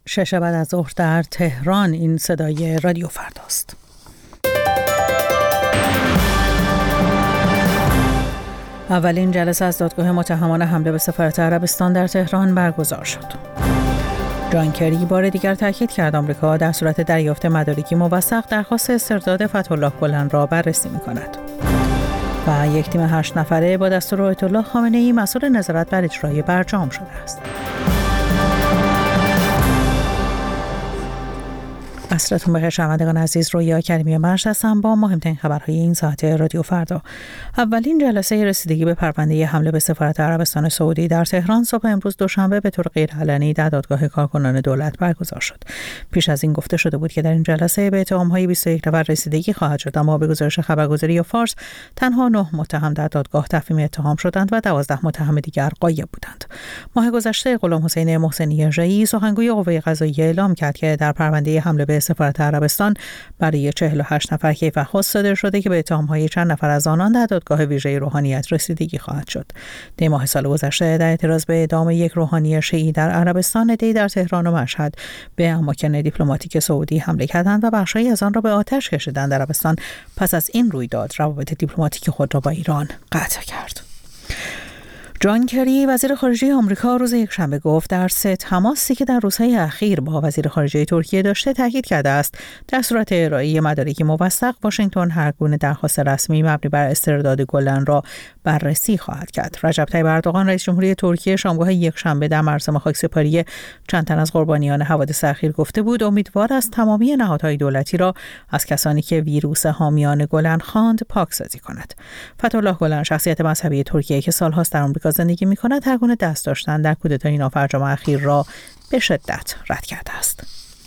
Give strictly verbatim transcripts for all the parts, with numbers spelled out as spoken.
شش بعد از ظهر در تهران. این صدای رادیو فرداست. اولین جلسه از دادگاه متهمان حمله به سفارت عربستان در تهران برگزار شد. جان کری بار دیگر تاکید کرد آمریکا در صورت دریافت مدارکی موثق درخواست استرداد فتح‌الله گلن را بررسی می‌کند. و یک تیم هشت نفره با دستور آیت الله خامنه‌ای مسئول نظارت بر اجرای برجام شده است. عصرتون بخیر شنوندگان عزیز، رویا کریمی مرش هستم با مهمترین خبرهای این ساعت رادیو فردا. اولین جلسه رسیدگی به پرونده حمله به سفارت عربستان سعودی در تهران صبح امروز دوشنبه به طور غیرعلنی در دادگاه کارکنان دولت برگزار شد. پیش از این گفته شده بود که در این جلسه به اتهام‌های بیست و یک نفر رسیدگی خواهد شد، اما به گزارش خبرگزاری فارس تنها نه متهم در دادگاه تفهیم اتهام شدند و دوازده متهم دیگر غایب بودند. ماه گذشته غلام حسین محسنی ژایی سخنگوی قوه قضاییه اعلام کرد که در پرونده حمله به سفارت عربستان برای چهل و هشت نفر کیفرخواست صادر شده که به اتهام‌های چند نفر از آنان در دادگاه ویژه روحانیت رسیدگی خواهد شد. دی ماه سال گذشته در اعتراض به اعدام یک روحانی شیعی در عربستان، عده‌ای در تهران و مشهد به اماکن دیپلماتیک سعودی حمله کردند و بخشی از آن را به آتش کشیدند. عربستان پس از این رویداد روابط دیپلماتیک خود را با ایران قطع کرد. جان کری وزیر خارجه آمریکا روز یکشنبه گفت در سه تماسی که در روزهای اخیر با وزیر خارجه ترکیه داشته تاکید کرده است در صورت ارائه مدارکی موثق واشنگتن هر گونه درخواست رسمی مبنی بر استرداد گلن را بررسی خواهد کرد. رجب طیب اردوغان رئیس جمهوری ترکیه شامگاه یکشنبه در مراسم خاکسپاری چند تن از قربانیان حوادث اخیر گفته بود امیدوار است تمامی نهادهای دولتی را از کسانی که ویروس حامیان گلن خواند پاکسازی کند. فتح‌الله گلن شخصیت مذهبی ترکیه که سالهاست در آمریکا زندگی می‌کند هر گونه دست داشتن در کودتای نافرجام اخیر را به شدت رد کرده است.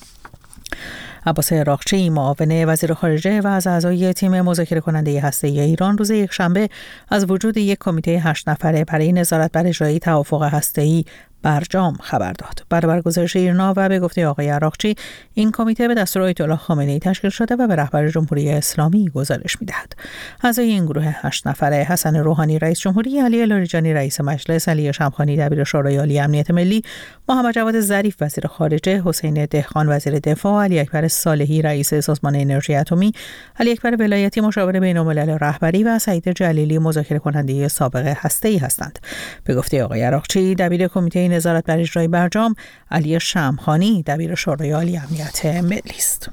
عباس عراقچی معاون وزیر خارجه و از اعضای تیم مذاکره کننده هسته‌ای ایران روز یکشنبه از وجود یک کمیته هشت نفره برای نظارت بر اجرای توافق هسته‌ای برجام خبر داد. برابر گزارش ایرنا و به گفته آقای عراقچی این کمیته به دستور آیت الله خامنه‌ای تشکیل شده و به رهبر جمهوری اسلامی گزارش می‌دهد. اعضای این گروه هشت نفره حسن روحانی رئیس جمهوری، علی لاریجانی رئیس مجلس، علی شمخانی دبیر شورای عالی امنیت ملی، محمد جواد ظریف وزیر خارجه، حسین دهقان وزیر دفاع، علی اکبر صالحی رئیس سازمان انرژی اتمی، علی اکبر ولایتی مشاور بین‌الملل رهبری و سعید جلیلی مذاکره کننده سابق هسته‌ای هستند. به گفته آقای عراقچی دبیر کمیته نظارت بر اجرای برجام علی شمخانی دبیر شورای عالی امنیت ملی است.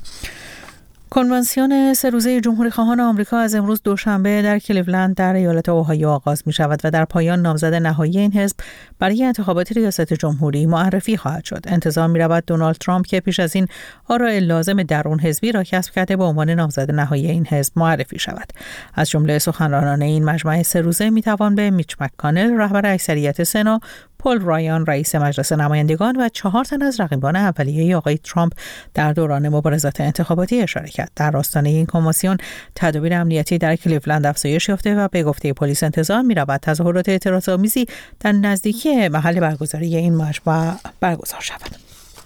کنوانسیون سه روزه جمهوری خواهان آمریکا از امروز دوشنبه در کلیولند در ایالت اوهایو آغاز می شود و در پایان نامزد نهایی این حزب برای انتخابات ریاست جمهوری معرفی خواهد شد. انتظار می رود دونالد ترامپ که پیش از این آراء لازم درون حزبی را کسب کرده به عنوان نامزد نهایی این حزب معرفی شود. از جمله سخنرانان این مجمع سه روزه می توان به میچ مک‌کانل رهبر اکثریت سنا، پل رایان رئیس مجلس نمایندگان و چهار تن از رقیبان اولیه آقای ترامپ در دوران مبارزات انتخاباتی اشاره کرد. در آستانه این کنوانسیون تدابیر امنیتی در کلیولند افزایش یافته و به گفته پلیس انتظار می‌رود تظاهرات اعتراض‌آمیزی در نزدیکی محل برگزاری این مجمع برگزار شود.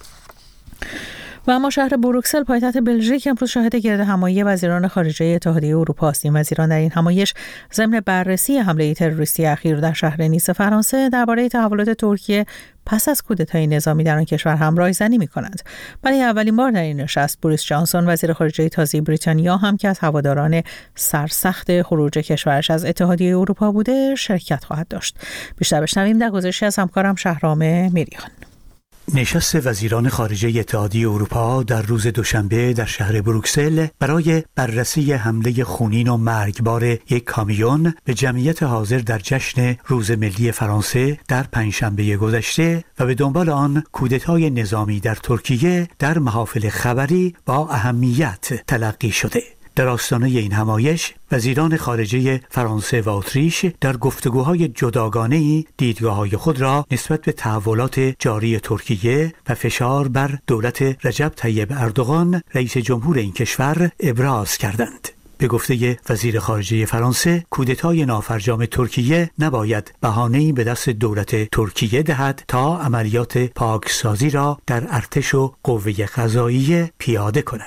و اما شهر بروکسل پایتخت بلژیک امروز شاهد گرد همایی وزیران خارجه اتحادیه اروپا است. این وزیران در این همایش ضمن بررسی حمله تروریستی اخیر در شهر نیس فرانسه درباره تحولات ترکیه پس از کودتای نظامی در آن کشور همراه زنی می‌کنند. برای اولین بار در این نشست بوریس جانسون وزیر خارجه تازه بریتانیا هم که از هواداران سرسخت خروج کشورش از اتحادیه اروپا بوده شرکت خواهد داشت. بیشتر بشنویم در گزارشی از همکارم شهرام میریان. نشست وزیران خارجه اتحادیه اروپا در روز دوشنبه در شهر بروکسل برای بررسی حمله خونین و مرگبار یک کامیون به جمعیت حاضر در جشن روز ملی فرانسه در پنجشنبه گذشته و به دنبال آن کودتای نظامی در ترکیه در محافل خبری با اهمیت تلقی شده. در آستانه این همایش وزیران خارجه فرانسه و اتریش در گفتگوهای جداگانه‌ای دیدگاه‌های خود را نسبت به تحولات جاری ترکیه و فشار بر دولت رجب طیب اردوغان رئیس جمهور این کشور ابراز کردند. به گفته وزیر خارجه فرانسه کودتای نافرجام ترکیه نباید بهانه‌ای به دست دولت ترکیه دهد تا عملیات پاکسازی را در ارتش و قوه قضاییه پیاده کند.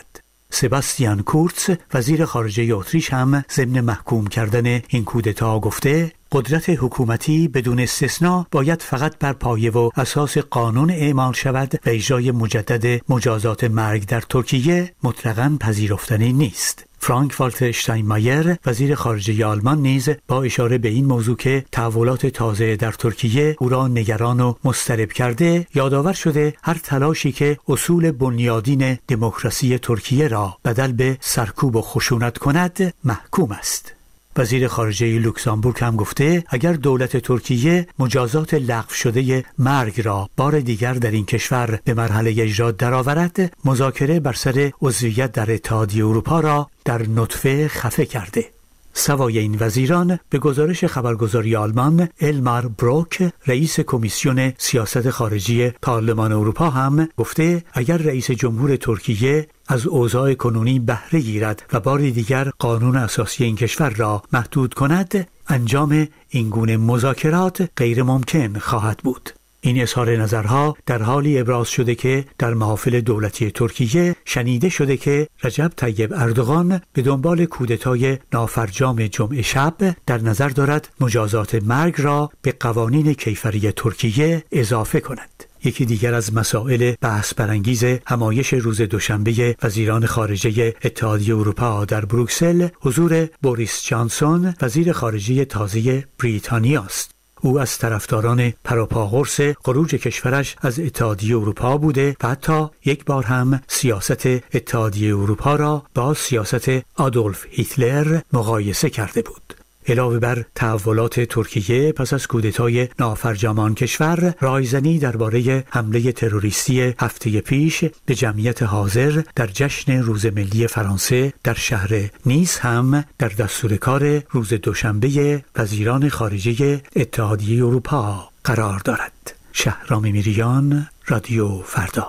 سباستیان کورتز وزیر خارجه اتریش هم ضمن محکوم کردن این کودتا گفته قدرت حکومتی بدون استثناء باید فقط بر پایه و اساس قانون اعمال شود و اجرای مجدد مجازات مرگ در ترکیه مطلقاً پذیرفتنی نیست. فرانک والتر اشتاینمایر وزیر خارجه آلمان نیز با اشاره به این موضوع که تحولات تازه در ترکیه او را نگران و مضطرب کرده یادآور شده هر تلاشی که اصول بنیادین دموکراسی ترکیه را بدل به سرکوب و خشونت کند محکوم است. وزیر خارجه لوکزامبورگ هم گفته اگر دولت ترکیه مجازات لغو شده مرگ را بار دیگر در این کشور به مرحله اجرا درآورد، مذاکره بر سر عضویت در اتحادیه اروپا را در نطفه خفه کرده. سوای این وزیران به گزارش خبرگزاری آلمان المار بروک رئیس کمیسیون سیاست خارجی پارلمان اروپا هم گفته اگر رئیس جمهور ترکیه از اوضاع کنونی بهره گیرد و بار دیگر قانون اساسی این کشور را محدود کند انجام این گونه مذاکرات غیر ممکن خواهد بود. این اظهار نظرها در حالی ابراز شده که در محافل دولتی ترکیه شنیده شده که رجب طیب اردوغان به دنبال کودتای نافرجام جمعه شب در نظر دارد مجازات مرگ را به قوانین کیفری ترکیه اضافه کند. یکی دیگر از مسائل بحث برانگیز همایش روز دوشنبه وزیران خارجه اتحادیه اروپا در بروکسل حضور بوریس جانسون وزیر خارجه تازه بریتانیا است. او از طرفداران پروپاقرص خروج کشورش از اتحادیه اروپا بوده و حتی یک بار هم سیاست اتحادیه اروپا را با سیاست آدولف هیتلر مقایسه کرده بود. علاوه بر تحولات ترکیه پس از کودتای نافرجامان کشور، رایزنی درباره حمله تروریستی هفته پیش به جمعیت حاضر در جشن روز ملی فرانسه در شهر نیس هم در دستور کار روز دوشنبه وزیران خارجه اتحادیه اروپا قرار دارد. شهرام میریان، رادیو فردا.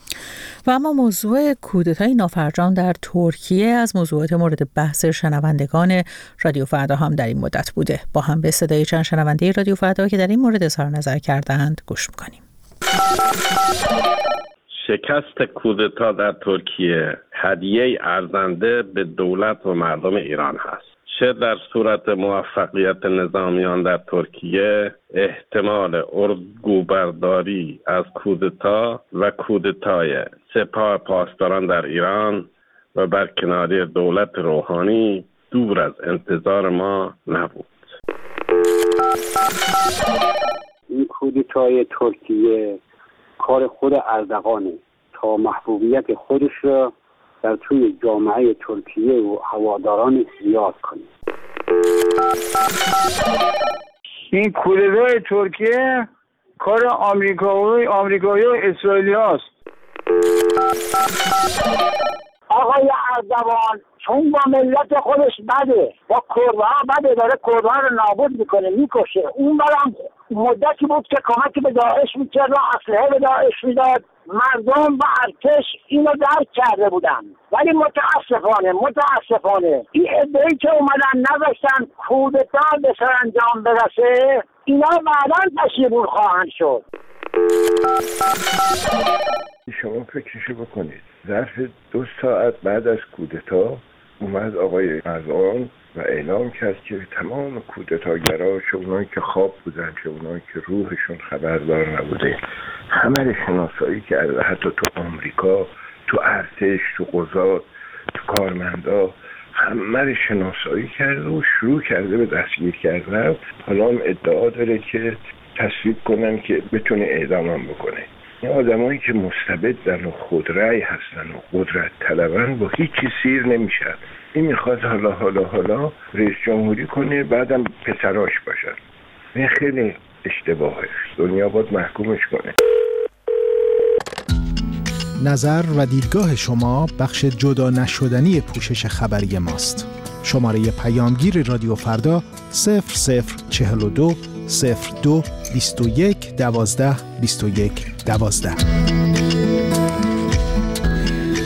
و اما موضوع کودتای نافرجام در ترکیه از موضوعات مورد بحث شنوندگان رادیو فردا هم در این مدت بوده. با هم به صدای چند شنونده رادیو فردا که در این مورد اظهار نظر کردند گوش می‌کنیم. شکست کودتا در ترکیه هدیه ارزنده به دولت و مردم ایران هست. چه در صورت موفقیت نظامیان در ترکیه، احتمال اردوگوبرداری از کودتا و کودتای سپاه پاسداران در ایران و برکناری دولت روحانی دور از انتظار ما نبود. این کودتای ترکیه کار خود اردوغانه تا محبوبیت خودش را در توی جامعه ترکیه و هواداران زیاد کنه. این کودتای ترکیه کار آمریکایی آمریکایی و اسرائیلی هست. آقای اردوغان چون با ملت خودش بده، با کردها بده، داره کردها رو نابود میکنه، میکشه. اون برام مدتی بود که کمکی به داعش میکرد و اسلحه به داعش میداد. مردم و ارتش اینو درک کرده بودن، ولی متاسفانه متاسفانه این عده‌ای که اومدن نذاشتن کودتا به سرانجام برسه، اینا بعداً پشیمون خواهند شد. شما فکرشو بکنید، ظرف دو ساعت بعد از کودتا اومد آقای اردوغان و اعلام کرد که تمام کودتاگرها، چه اونایی که خواب بودن چه اونایی که روحشون خبردار نبوده، همه رو شناسایی کرده، حتی تو آمریکا، تو ارتش، تو قضات، تو کارمندا، همه رو شناسایی کرده و شروع کرده به دستگیر کردن. حالا هم ادعا داره که تصویب کنن که بتونه اعدامم بکنه. این آدمایی که مستبدن و خودرأی هستن و قدرت طلبن با هیچی سیر نمیشن. این میخواد حالا حالا حالا رئیس جمهوری کنه، بعدم پسراش باشن. این خیلی اشتباهه. دنیا باید محکومش کنه. نظر و دیدگاه شما بخش جدا نشدنی پوشش خبری ماست. شماره پیامگیر رادیو فردا صفر صفر چهل و دو صفر دو بیست و یک دوازده بیست و یک دوازده.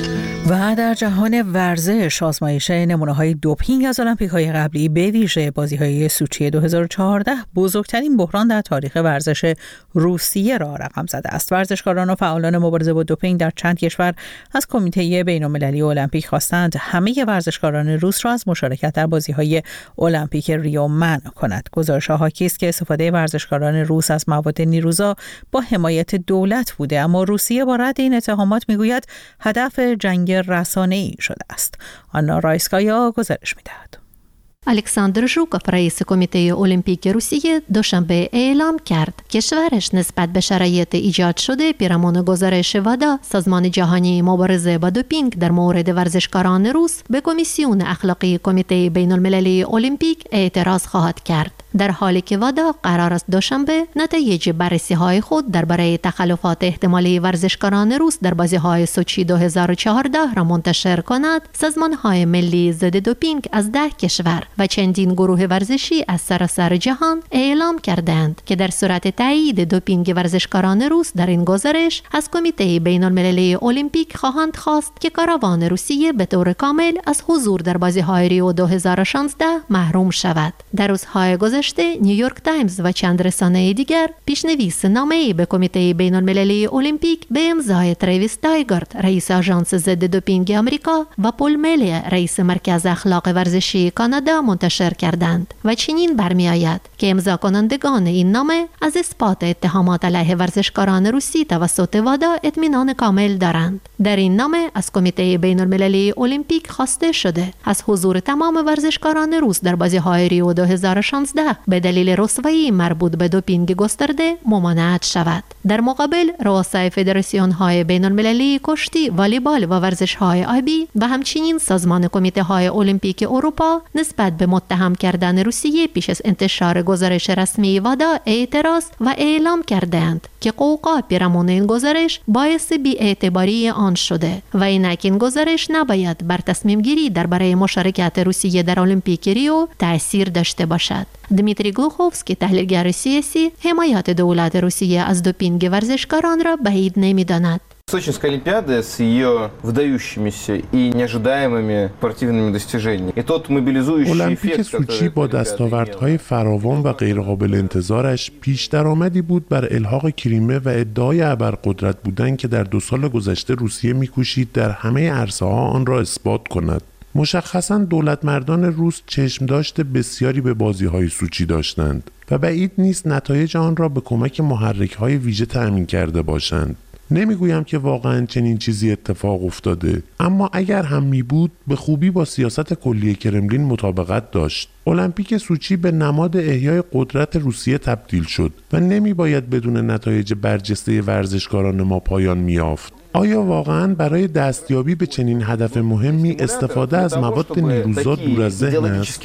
و در جهان ورزش آزمایش نمونه‌های دوپینگ از المپیک‌های قبلی به ویژه بازی‌های سوچی دو هزار و چهارده بزرگترین بحران در تاریخ ورزش روسیه را رقم زده است. ورزشکاران و فعالان مبارزه با دوپینگ در چند کشور از کمیته بین‌المللی المپیک خواستند همه ورزشکاران روس را از مشارکت در بازی‌های المپیک ریو منع کند. گزارش حاکی است که استفاده ورزشکاران روس از مواد نیروزا با حمایت دولت بوده، اما روسیه با رد این اتهامات می‌گوید هدف جنگ رسانه‌ای شده است. آنا رایسکایا گزارش می‌دهد. الکساندر ژوکوف رئیس کمیته المپیک روسیه دوشنبه اعلام کرد کشورش نسبت به شرایط ایجاد شده پیرامون گزارش وادا سازمان جهانی مبارزه با دوپینگ در مورد ورزشکاران روس به کمیسیون اخلاقی کمیته بین المللی المپیک اعتراض خواهد کرد، در حالی که وادا قرار است دوشنبه نتایج بررسی‌های خود درباره تخلفات احتمالی ورزشکاران روس در بازی‌های سوچی دو هزار و چهارده را منتشر کند. سازمان‌های ملی ضد دوپینگ از ده کشور و چندین گروه ورزشی از سراسر جهان اعلام کردند که در صورت تایید دوپینگ ورزشکاران روس در این گزارش از کمیته بین المللی المپیک خواهند خواست که کاروان روسیه به طور کامل از حضور در بازی‌های ریو دو هزار و شانزده محروم شود. در روزهای گذشته نیویورک تایمز و چند رسانه دیگر پیشنویس نامه‌ای به کمیته بین المللی المپیک به امضای تریویس تایگارد رئیس آژانس ضد دوپینگ آمریکا و پول ملی رئیس مرکز اخلاق ورزشی کانادا منتشر کردند و چنین برمی‌آید که امضا کنندگان این نامه از اثبات اتهامات علیه ورزشکاران روسی توسط وادا اطمینان کامل دارند. در این نامه از کمیته بین المللی المپیک خواسته شده از حضور تمام ورزشکاران روس در بازی‌های ریو دو هزار و شانزده به دلیل رسوایی مربوط به دوپینگ گسترده ممانعت شود. در مقابل رؤسای فدراسیون‌های بین المللی کشتی، والیبال و ورزش‌های آبی و همچنین سازمان کمیته‌های المپیک اروپا نسبت به متهم کردن روسیه پیش از انتشار گزارش رسمی وادا اعتراض و اعلام کردند که قوقا پیرامون این گزارش باعث بی‌اعتباری آن شده و اینک این گزارش نباید بر تصمیم گیری درباره مشارکت روسیه در المپیک ریو تأثیر داشته باشد. دمیتری گلوخوفسکی تحلیلگر سیاسی حمایت دولت روسیه از دوپینگ ورزشکاران را بعید نمی‌داند. Сочинская Олимпиада с ее выдающимися и неожидаемыми спортивными достижениями. И тот мобилизующий المپیک سوچی با دستاوردهای فراوان و غیرقابل انتظارش پیش درآمدی بود بر الحاق کریمه و ادعای ابرقدرت بودن که در دو سال گذشته روسیه می‌کوشید در همه عرصه‌ها آن را اثبات کند. مشخصاً دولت مردان روس چشم داشت بسیاری به بازی‌های سوچی داشتند و بعید نیست نتایج آن را به کمک محرک‌های ویژه تأمین کرده باشند. نمیگویم که واقعاً چنین چیزی اتفاق افتاده، اما اگر هم می بود به خوبی با سیاست کلی کرملین مطابقت داشت. المپیک سوچی به نماد احیای قدرت روسیه تبدیل شد و نمی باید بدون نتایج برجسته ورزشکاران ما پایان می‌یافت. آیا واقعاً برای دستیابی به چنین هدف مهمی استفاده از مواد نیروزا دور از ذهن است؟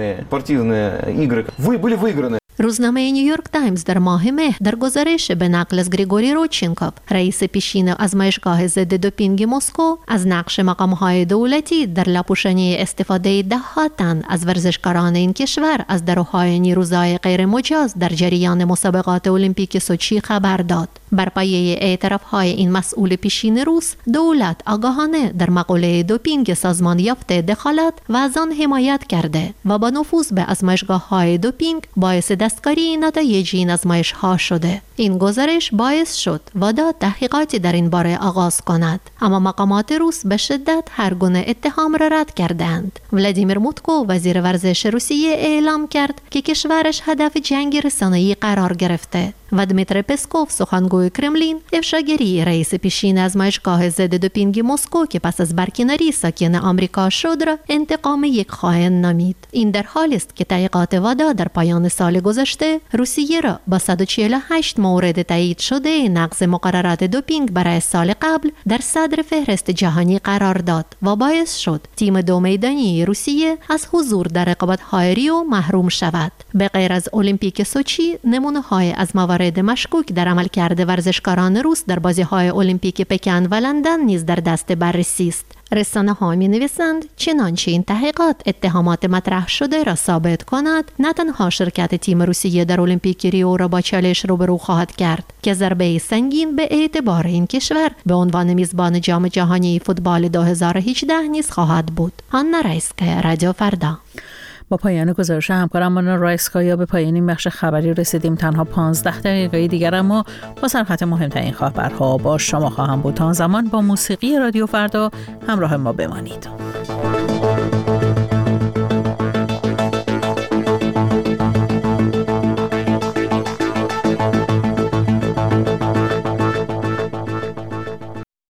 روزنامه نیویورک تایمز در ماه مه در گزارش به نقل از گریگوری روچینکوف رئیس پیشین آزمایشگاه ضد دوپینگ مسکو از نقش مقام‌های دولتی در لاپوشانی استفاده ده‌ها تن از ورزشکاران این کشور از داروهای نیروزای غیر مجاز در جریان مسابقات المپیک سوچی خبر داد. بر پایه اعتراف‌های این مسئول پیشین روس، دولت آگاهانه در مقوله دوپینگ سازمان یافته دخالت و از آن حمایت کرده و با نفوذ به آزمایشگاه‌های دوپینگ باعث دستکاری نتایج این آزمایش‌ها شده. این گزارش باعث شد وادا تحقیقاتی در این باره آغاز کند، اما مقامات روس به شدت هر گونه اتهام را رد کردند. ولادیمیر موتکو وزیر ورزش روسیه اعلام کرد که کشورش هدف جنگ رسانه‌ای قرار گرفته و دمیتری پسکوف سخنگوی کرملین افشاگری رئیس پیشین آزمایشگاه ضد دوپینگ مسکو که پس از برکناری ساکن آمریکا شد را انتقام یک خائن نامید. این در حالی است که تحقیقات وادا در پایان سال گذشته روسیه را با صد و چهل و هشت مورد تایید شده نقض مقررات دوپینگ برای سال قبل در صدر فهرست جهانی قرار داد و باعث شد تیم دو میدانی روسیه از حضور در رقابت‌های ریو محروم شود. به غیر از المپیک سوچی، نمونه‌های از موارد مشکوک در عملکرد ورزشکاران روس در بازی‌های المپیک پکن و لندن نیز در دست بررسی است. رسانه ها می نویسند چنانچه این تحقیقات اتهامات مطرح شده را ثابت کند، نه تنها شرکت تیم روسیه در المپیک ریو را با چالش روبرو خواهد کرد که ضربه سنگین به اعتبار این کشور به عنوان میزبان جام جهانی فوتبال دو هزار و هجده نیز خواهد بود. آنا رایسکایا، رادیو فردا. با پایان گزارش همکارم آنا رایسکایا به پایان این بخش خبری رسیدیم. تنها پانزده دقیقه دیگر اما با سرخط مهمترین خبرها با شما خواهم بود. تا زمان با موسیقی رادیو فردا همراه ما بمانید.